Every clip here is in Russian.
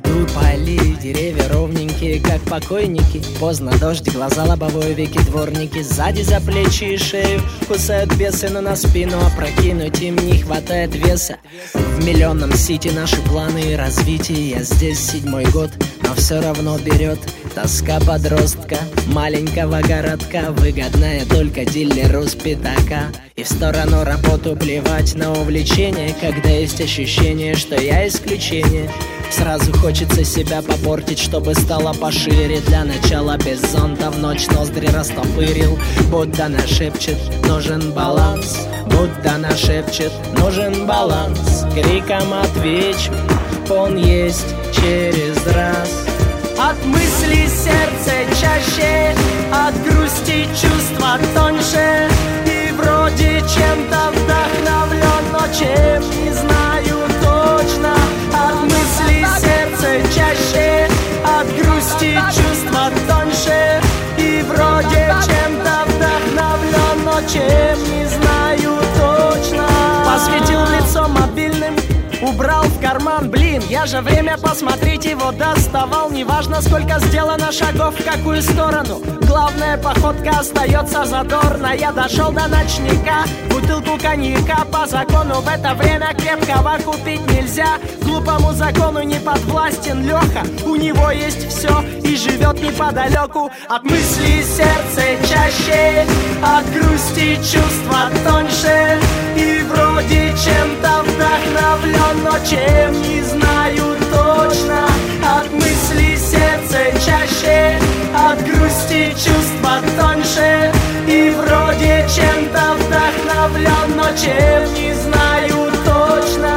Идут по аллее, деревья ровненькие, как покойники. Поздно дождь, глаза лобовой, веки дворники. Сзади за плечи и шею кусают бесы, но на спину опрокинуть им не хватает веса. В миллионном сити наши планы и развитие. Я здесь 7-й год, но все равно берет тоска подростка маленького городка, выгодная только дилеру с пятака. И в сторону работу плевать на увлечение, когда есть ощущение, что я исключение. Сразу хочется себя попортить, чтобы стало пошире. Для начала без зонта в ночь ноздри растопырил. Будда нашепчет, нужен баланс. Будда нашепчет, нужен баланс. Криком отвечу, он есть через раз. От мысли сердце чаще, от грусти чувства тоньше. И вроде чем-то вдохновлен, но чем не знаю точно. От мысли сердце чаще, от грусти чувства тоньше. И вроде чем-то вдохновлен, но чем не знаю точно. Посветил в лицо мобильным, убрал в карман, блин, я же время посмотреть его доставал. Неважно, сколько сделано шагов, в какую сторону. Главное, походка остается задорно. Я дошел до ночника, бутылку коньяка. По закону в это время крепкого купить нельзя. Глупому закону не подвластен Леха. У него есть все и живет неподалеку. От мысли сердце чаще, от грусти чувства тоньше. И вроде чем-то вдохновлен, но чем не знаю точно. От мысли сердце чаще, от грусти чувства тоньше. И вроде чем-то вдохновлен, но чем не знаю точно.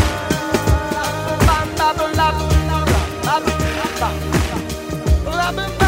I've been